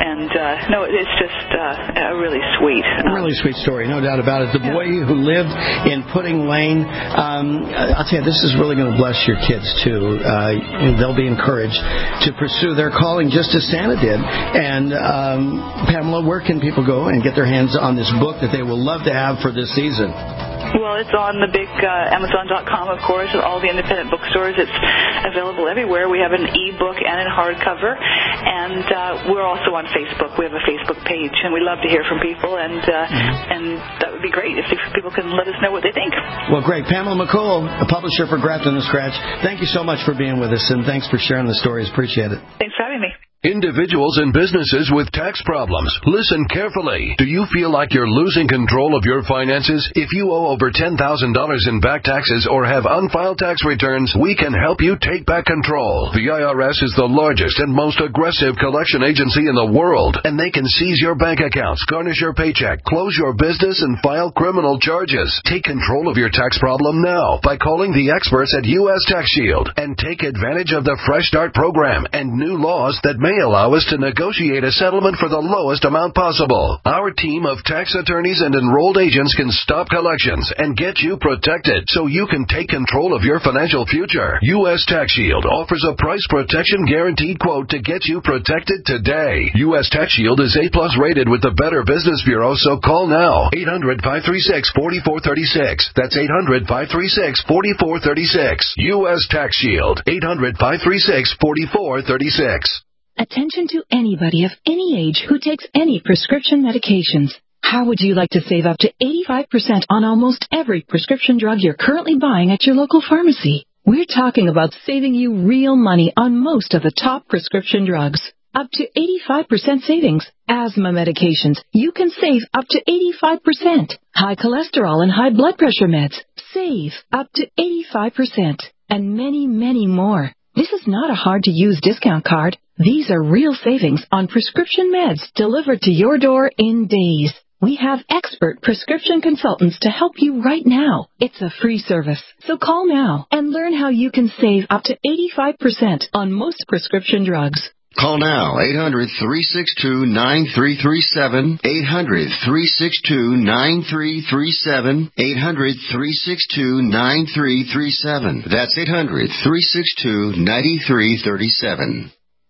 it's just a really sweet. Really sweet story, no doubt about it. The boy who lived in Pudding Lane, I'll tell you, this is really going to bless your kids, too. They'll be encouraged to pursue their calling just as Santa did. And Pamela, where can people go and get their hands on this book that they will love to have for this season? Well, it's on the big Amazon.com, of course, all the independent bookstores. It's available everywhere. We have an e-book and in hardcover, and we're also on Facebook. We have a Facebook page, and we love to hear from people, and that would be great if people can let us know what they think. Well, great. Pamela McCool, a publisher for Grafton and Scratch, thank you so much for being with us, and thanks for sharing the stories. Appreciate it. Thanks for having me. Individuals and businesses with tax problems, listen carefully. Do you feel like you're losing control of your finances? If you owe over $10,000 in back taxes or have unfiled tax returns, we can help you take back control. The IRS is the largest and most aggressive collection agency in the world, and they can seize your bank accounts, garnish your paycheck, close your business, and file criminal charges. Take control of your tax problem now by calling the experts at U.S. Tax Shield and take advantage of the Fresh Start program and new laws that may allow us to negotiate a settlement for the lowest amount possible. Our team of tax attorneys and enrolled agents can stop collections and get you protected so you can take control of your financial future. U.S. Tax Shield offers a price protection guaranteed quote to get you protected today. U.S. Tax Shield is A+ rated with the Better Business Bureau, so call now. 800-536-4436. That's 800-536-4436. U.S. Tax Shield. 800-536-4436. Attention to anybody of any age who takes any prescription medications. How would you like to save up to 85% on almost every prescription drug you're currently buying at your local pharmacy? We're talking about saving you real money on most of the top prescription drugs. Up to 85% savings. Asthma medications, you can save up to 85%. High cholesterol and high blood pressure meds, save up to 85%. And many, many more. This is not a hard-to-use discount card. These are real savings on prescription meds delivered to your door in days. We have expert prescription consultants to help you right now. It's a free service, so call now and learn how you can save up to 85% on most prescription drugs. Call now, 800-362-9337, 800-362-9337, 800-362-9337. That's 800-362-9337.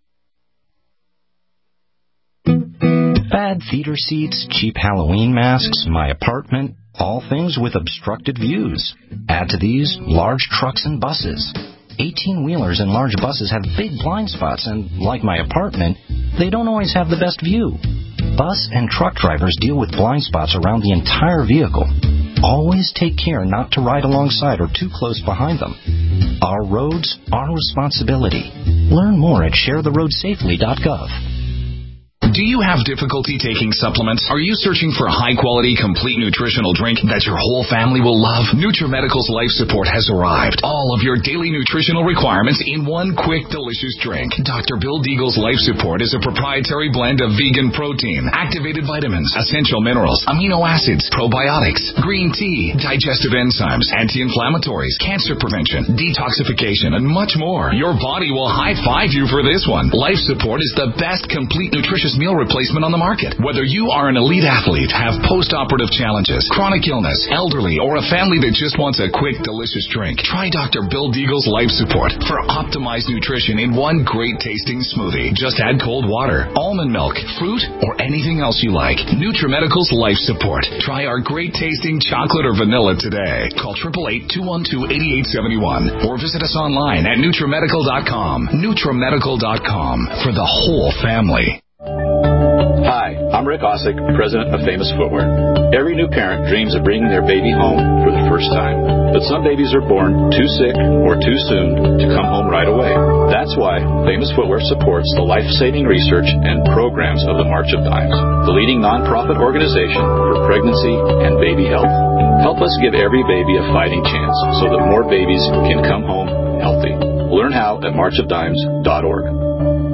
Bad theater seats, cheap Halloween masks, my apartment, all things with obstructed views. Add to these, large trucks and buses. 18-wheelers and large buses have big blind spots, and like my apartment, they don't always have the best view. Bus and truck drivers deal with blind spots around the entire vehicle. Always take care not to ride alongside or too close behind them. Our roads, our responsibility. Learn more at sharetheroadsafely.gov. Do you have difficulty taking supplements? Are you searching for a high-quality, complete nutritional drink that your whole family will love? NutriMedical's Life Support has arrived. All of your daily nutritional requirements in one quick, delicious drink. Dr. Bill Deagle's Life Support is a proprietary blend of vegan protein, activated vitamins, essential minerals, amino acids, probiotics, green tea, digestive enzymes, anti-inflammatories, cancer prevention, detoxification, and much more. Your body will high-five you for this one. Life Support is the best complete nutritious meal replacement on the market. Whether you are an elite athlete, have post-operative challenges, chronic illness, elderly, or a family that just wants a quick, delicious drink, try Dr. Bill Deagle's Life Support for optimized nutrition in one great-tasting smoothie. Just add cold water, almond milk, fruit, or anything else you like. NutriMedical's Life Support. Try our great-tasting chocolate or vanilla today. Call 888-212-8871 or visit us online at NutriMedical.com. NutriMedical.com for the whole family. Hi, I'm Rick Osick, president of Famous Footwear. Every new parent dreams of bringing their baby home for the first time. But some babies are born too sick or too soon to come home right away. That's why Famous Footwear supports the life-saving research and programs of the March of Dimes, the leading nonprofit organization for pregnancy and baby health. Help us give every baby a fighting chance so that more babies can come home healthy. Learn how at marchofdimes.org.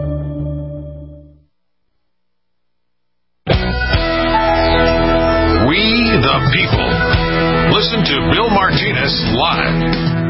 The people. Listen to Bill Martinez live.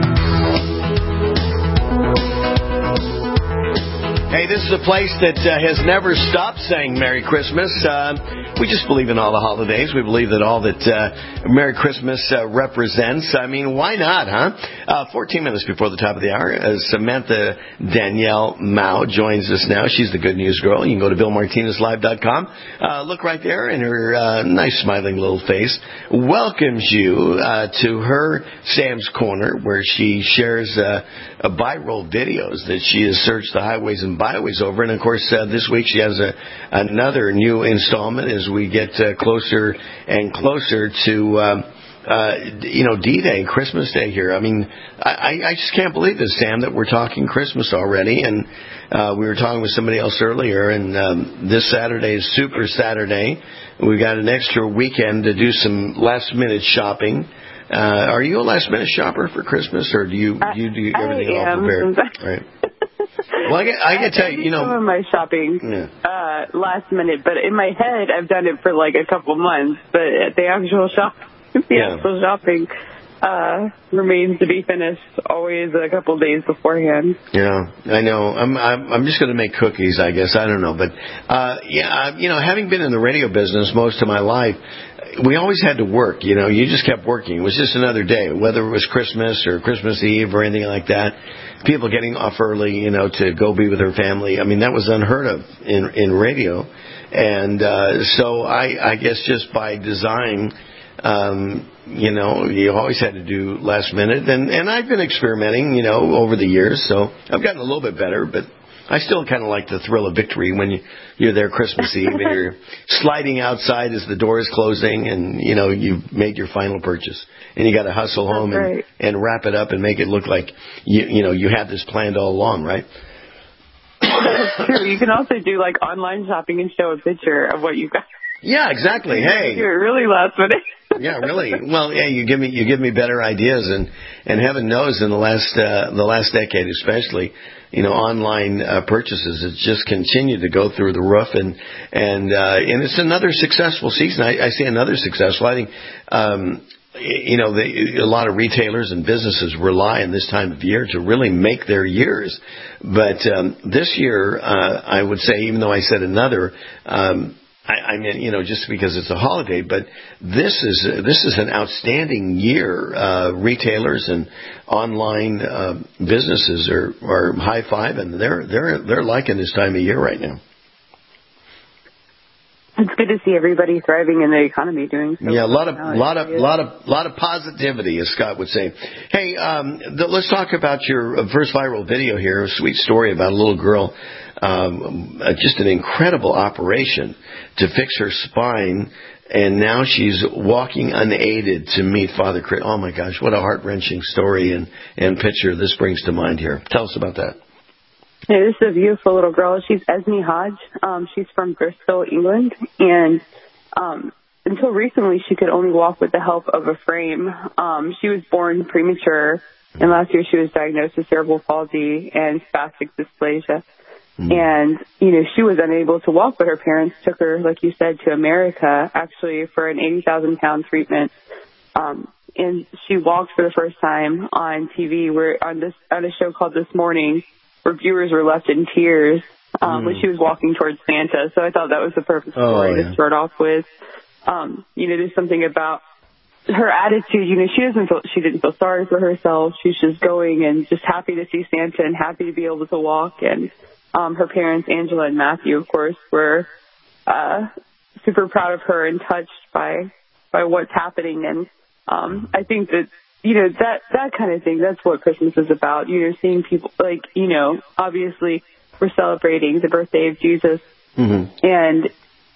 Hey, this is a place that has never stopped saying Merry Christmas. We just believe in all the holidays. We believe that all that Merry Christmas represents. I mean, why not, huh? 14 minutes before the top of the hour, Samantha Danielle Mao joins us now. She's the Good News Girl. You can go to BillMartinezLive.com. Look right there, and her nice smiling little face welcomes you to her Sam's Corner, where she shares viral videos that she has searched the highways and byways over. And, of course, this week she has another new installment as we get closer and closer to D-Day, Christmas Day here. I mean, I just can't believe this, Sam, that we're talking Christmas already. And we were talking with somebody else earlier, and this Saturday is Super Saturday. We've got an extra weekend to do some last-minute shopping. Are you a last-minute shopper for Christmas, or do you do everything all prepared? Right. Well, I can tell you, some of my shopping last minute, but in my head, I've done it for like a couple months. But the actual shopping remains to be finished, always a couple days beforehand. Yeah, I know. I'm just going to make cookies, I guess. I don't know, but having been in the radio business most of my life, we always had to work. You just kept working. It was just another day, whether it was Christmas or Christmas Eve or anything like that. People getting off early, to go be with their family. I mean, that was unheard of in radio. And so I guess just by design, you always had to do last minute. And I've been experimenting, over the years. So I've gotten a little bit better, but I still kind of like the thrill of victory when you're there Christmas Eve and you're sliding outside as the door is closing and, you've made your final purchase. And you got to hustle home and wrap it up and make it look like, you had this planned all along, right? That's true. You can also do like online shopping and show a picture of what you got. Yeah, exactly. Hey, you're really last minute. Yeah, really. Well, yeah, you give me better ideas, and heaven knows in the last decade especially, online purchases has just continued to go through the roof, and it's another successful season. I say another successful. I think a lot of retailers and businesses rely on this time of year to really make their years. But this year, I would say, even though I said another, I mean, just because it's a holiday, but this is an outstanding year. Retailers and online businesses are high-fiving. They're liking this time of year right now. It's good to see everybody thriving in the economy doing so. Yeah, a lot of positivity, as Scott would say. Hey, let's talk about your first viral video here. A sweet story about a little girl just an incredible operation to fix her spine. And now she's walking unaided to meet Father Chris. Oh, my gosh, what a heart-wrenching story and picture this brings to mind here. Tell us about that. Yeah, this is a beautiful little girl. She's Esme Hodge. She's from Bristol, England. And until recently, she could only walk with the help of a frame. She was born premature, and last year she was diagnosed with cerebral palsy and spastic dysplasia. And, she was unable to walk, but her parents took her, like you said, to America, actually, for an 80,000-pound treatment. And she walked for the first time on TV, on a show called This Morning, where viewers were left in tears when she was walking towards Santa. So I thought that was the perfect story to start off with. There's something about her attitude. She didn't feel sorry for herself. She's just going and just happy to see Santa and happy to be able to walk. And her parents, Angela and Matthew, of course, were super proud of her and touched by what's happening. And I think that, that kind of thing, that's what Christmas is about. Seeing people, obviously we're celebrating the birthday of Jesus. Mm-hmm. And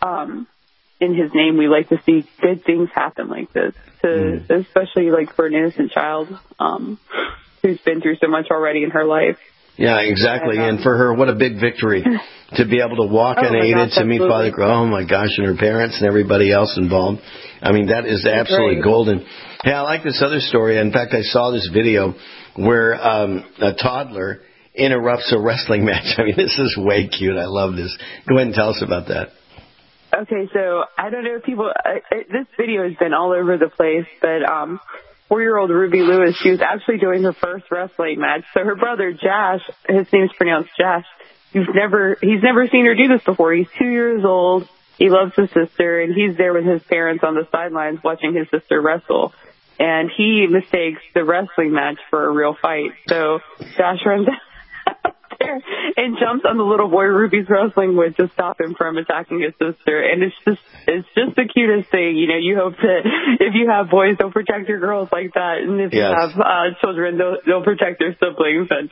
in his name, we like to see good things happen like this, especially for an innocent child who's been through so much already in her life. Yeah, exactly. And for her, what a big victory to be able to walk unaided to meet Father Chris. Oh, my gosh, and her parents and everybody else involved. I mean, that is absolutely golden. Hey, I like this other story. In fact, I saw this video where a toddler interrupts a wrestling match. I mean, this is way cute. I love this. Go ahead and tell us about that. Okay, so I don't know if people this video has been all over the place, but 4-year-old Ruby Lewis, she was actually doing her first wrestling match. So her brother Josh, his name's pronounced Josh, he's never seen her do this before. He's 2 years old. He loves his sister, and he's there with his parents on the sidelines watching his sister wrestle. And he mistakes the wrestling match for a real fight. So Josh runs out there and jumps on the little boy Ruby's wrestling with to stop him from attacking his sister. And it's just the cutest thing. You hope that if you have boys, they'll protect your girls like that. And if you have children, they'll protect their siblings. And,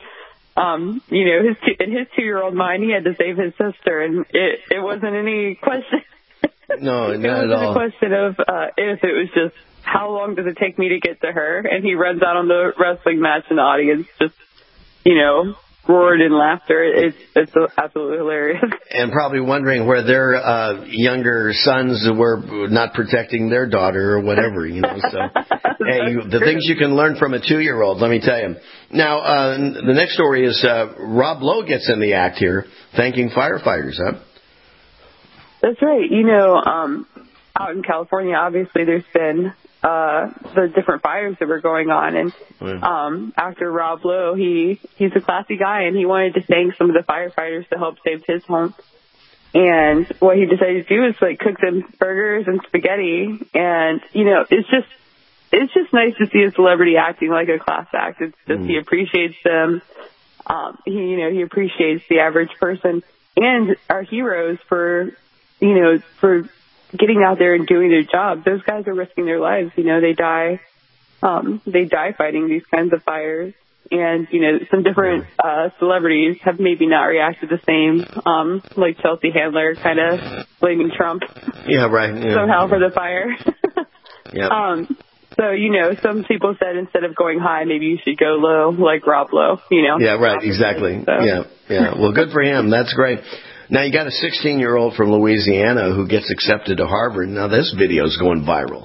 in his 2-year-old mind, he had to save his sister. And it wasn't any question. No, not at all. It wasn't a question of if. It was just, how long does it take me to get to her? And he runs out on the wrestling match, and the audience just, roared in laughter. It's absolutely hilarious. And probably wondering where their younger sons were not protecting their daughter or whatever, So, hey, the things you can learn from a 2-year-old, let me tell you. Now, the next story is Rob Lowe gets in the act here, thanking firefighters, huh? That's right. Out in California, obviously, there's been the different fires that were going on. And actor Rob Lowe, he's a classy guy, and he wanted to thank some of the firefighters to help save his home. And what he decided to do is cook them burgers and spaghetti. And, it's just nice to see a celebrity acting like a class act. It's just he appreciates them. He appreciates the average person and our heroes for getting out there and doing their job. Those guys are risking their lives. They die fighting these kinds of fires. And, some different celebrities have maybe not reacted the same, like Chelsea Handler kind of blaming Trump. Yeah, right. Yeah. Somehow for the fire. Yeah. So, some people said instead of going high, maybe you should go low, like Rob Lowe, Yeah, right, exactly. So. Yeah. Well, good for him. That's great. Now, you got a 16-year-old from Louisiana who gets accepted to Harvard. Now, this video's going viral.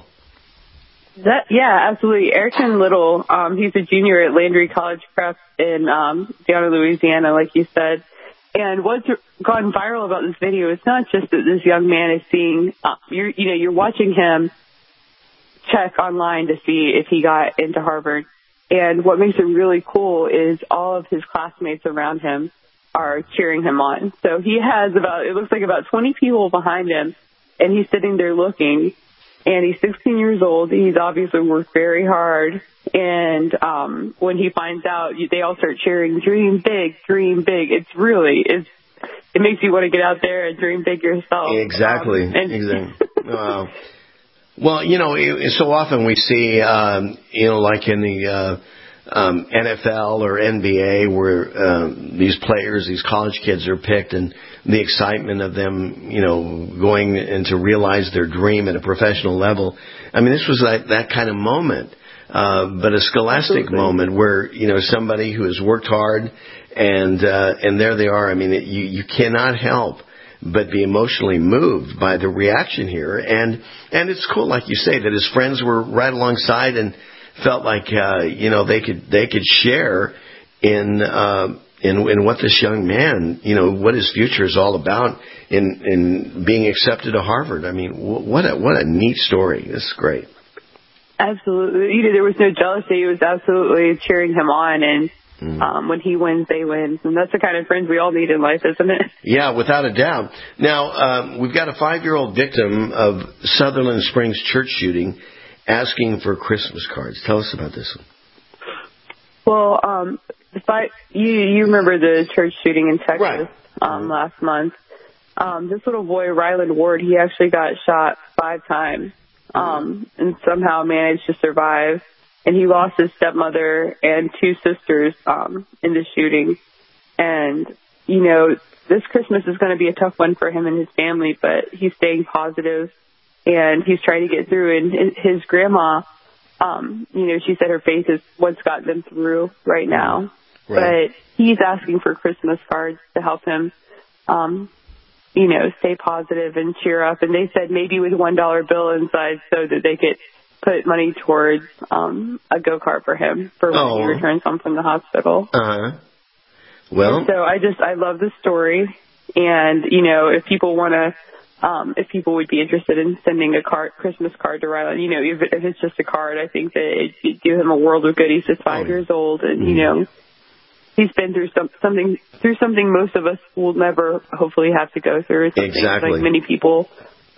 Yeah, absolutely. Erickson Little, he's a junior at Landry College Prep in down in Louisiana, like you said. And what's gone viral about this video is not just that this young man is seeing, you're watching him check online to see if he got into Harvard. And what makes it really cool is all of his classmates around him are cheering him on. So he has it looks like about 20 people behind him, and he's sitting there looking, and he's 16 years old. He's obviously worked very hard. And when he finds out, they all start cheering, dream big, dream big. It makes you want to get out there and dream big yourself. Exactly. Exactly. Wow. Well, so often we see, like in the NFL or NBA where these players, these college kids are picked, and the excitement of them, going and to realize their dream at a professional level. I mean, this was that kind of moment, but a scholastic moment where, somebody who has worked hard and there they are. I mean, you cannot help but be emotionally moved by the reaction here. And it's cool, like you say, that his friends were right alongside and felt like, they could share in what this young man, what his future is all about in being accepted to Harvard. I mean, what a neat story. This is great. Absolutely. There was no jealousy. It was absolutely cheering him on, and when he wins, they win. And that's the kind of friends we all need in life, isn't it? Yeah, without a doubt. Now, we've got a 5-year-old victim of Sutherland Springs church shooting asking for Christmas cards. Tell us about this one. Well, you remember the church shooting in Texas last month. This little boy, Ryland Ward, he actually got shot 5 times and somehow managed to survive. And he lost his stepmother and 2 sisters in the shooting. And, this Christmas is going to be a tough one for him and his family, but he's staying positive and he's trying to get through. And his grandma, she said her faith is what's gotten them through right now. Right. But he's asking for Christmas cards to help him, stay positive and cheer up. And they said maybe with $1 bill inside so that they could put money towards a go-kart for him for when he returns home from the hospital. Well, and so I love the story, and if people want to, if people would be interested in sending a Christmas card to Ryland, if it's just a card, I think that it'd do him a world of good. He's just 5 years old, and he's been through something most of us will never hopefully have to go through. Exactly. Like many people.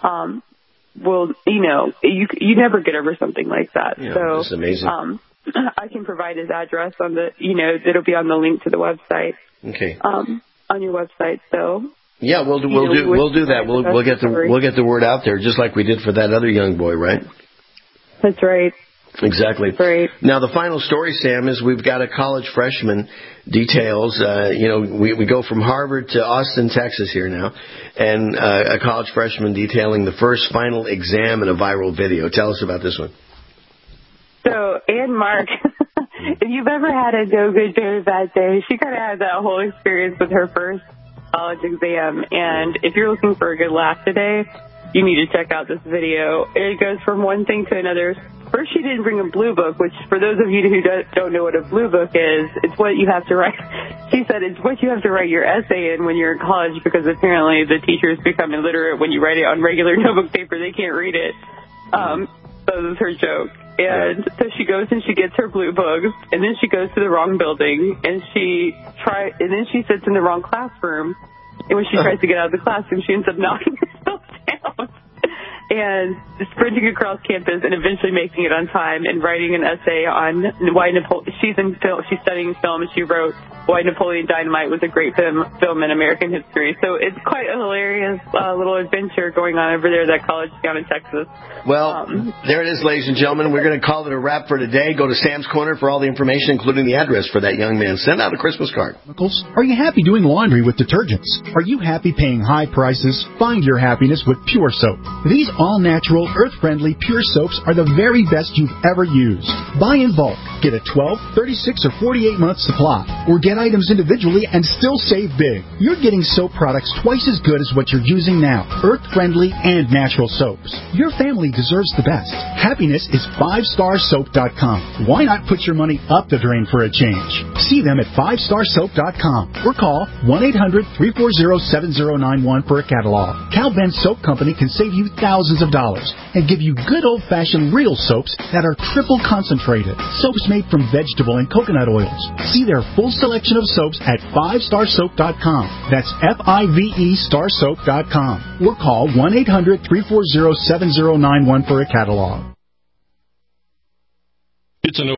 Well, you never get over something like that. Yeah, so that's amazing. I can provide his address on the, it'll be on the link to the website. Okay. On your website. So. Yeah, we'll do that. We'll get the word out there, just like we did for that other young boy, right? That's right. Exactly. Right. Now, the final story, Sam, is we've got a college freshman details. We go from Harvard to Austin, Texas here now, and a college freshman detailing the first final exam in a viral video. Tell us about this one. So, Ann Mark, if you've ever had a no good, very bad day, she kind of had that whole experience with her first college exam. And if you're looking for a good laugh today, you need to check out this video. It goes from one thing to another. First, she didn't bring a blue book, which for those of you who don't know what a blue book is, it's what you have to write. She said it's what you have to write your essay in when you're in college, because apparently the teachers become illiterate when you write it on regular notebook paper. They can't read it. So this is her joke. And so she goes and she gets her blue book, and then she goes to the wrong building, and then she sits in the wrong classroom. And when she tries to get out of the classroom, she ends up knocking herself down and sprinting across campus and eventually making it on time and writing an essay on why she's studying film, and she wrote why Napoleon Dynamite was a great film in American history. So it's quite a hilarious little adventure going on over there at that college down in Texas. Well, there it is, ladies and gentlemen. We're going to call it a wrap for today. Go to Sam's Corner for all the information, including the address for that young man. Send out a Christmas card. Are you happy doing laundry with detergents? Are you happy paying high prices? Find your happiness with Pure Soap. These all-natural, earth-friendly Pure Soaps are the very best you've ever used. Buy in bulk. Get a 12, 36, or 48-month supply. Or get items individually and still save big. You're getting soap products twice as good as what you're using now. Earth-friendly and natural soaps. Your family deserves the best. Happiness is 5starsoap.com. Why not put your money up the drain for a change? See them at 5starsoap.com or call 1-800-340-7091 for a catalog. Cal Ben Soap Company can save you thousands of dollars and give you good old-fashioned real soaps that are triple concentrated. Soaps made from vegetable and coconut oils. See their full selection of soaps at 5starsoap.com. That's FIVE starsoap.com. Or call 1-800-340-7091 for a catalog. It's an